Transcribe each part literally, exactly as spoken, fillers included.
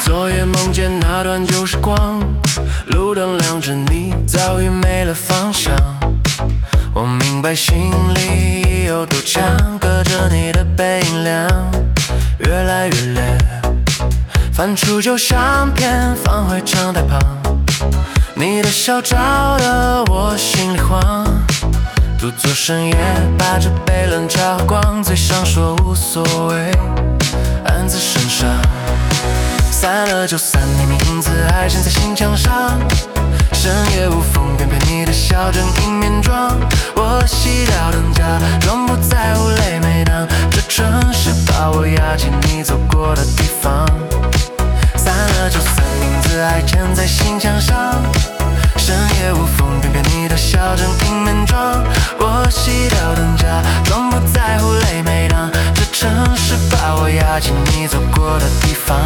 昨夜梦见那段旧时光，路灯亮着，你早已没了方向。我明白心里有堵墙，隔着你的背影亮，越来越烈，翻出旧相片放回窗台旁，你的笑照得我心里慌，独坐深夜把这杯冷茶喝光，嘴上说无所谓，暗自神伤。散了就散，你名字还嵌在心墙上，深夜无风，偏偏你的笑正迎面撞。我熄掉灯，假装不在乎泪，每当这城市把我压进你走过的地方。散了就散，名字还嵌在心墙上，深夜无风，偏偏你的笑正迎面撞。我熄掉灯，假装不在乎泪，每当这城市把我压进你走过的地方。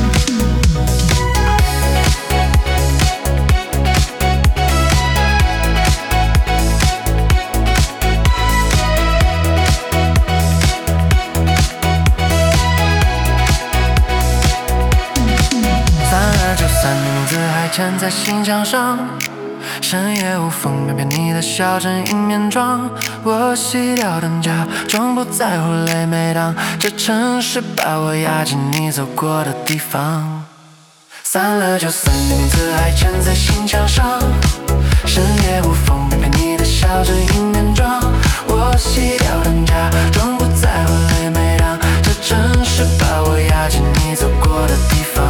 嵌在心墙上，深夜无风，偏偏你的笑正迎面撞。我熄掉灯，假装不在乎泪，每当这城市把我压进你走过的地方。散了就散，名字还嵌在心墙上，深夜无风，偏偏你的笑正迎面撞。我熄掉灯，假装不在乎泪，每当这城市把我压进你走过的地方。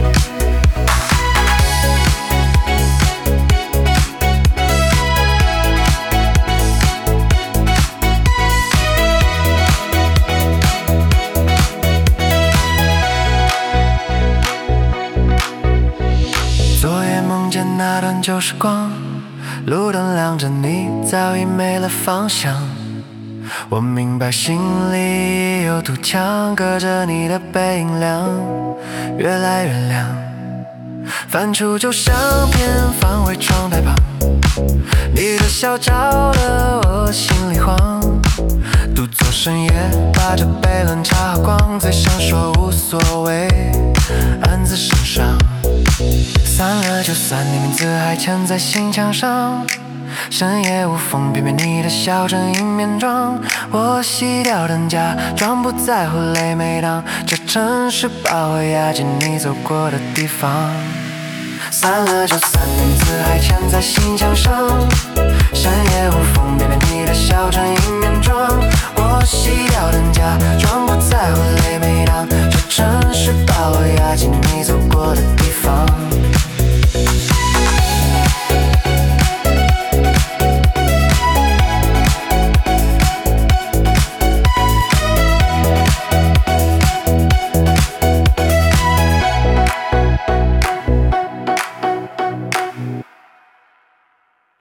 那段旧时光，路灯亮着，你早已没了方向。我明白心里有堵墙，隔着你的背影亮，越来越亮。翻出旧相片放回窗台旁，你的笑照得我心里慌，独坐深夜把这杯冷茶喝光，嘴上说无所谓，暗自神伤。散了就散，你名字还嵌在心墙上，深夜无风，偏偏你的笑正迎面撞。我熄掉灯，假装不在乎泪，每当这城市把我压进你走过的地方。散了就散，名字还嵌在心墙上，深夜无风，偏偏你的笑正迎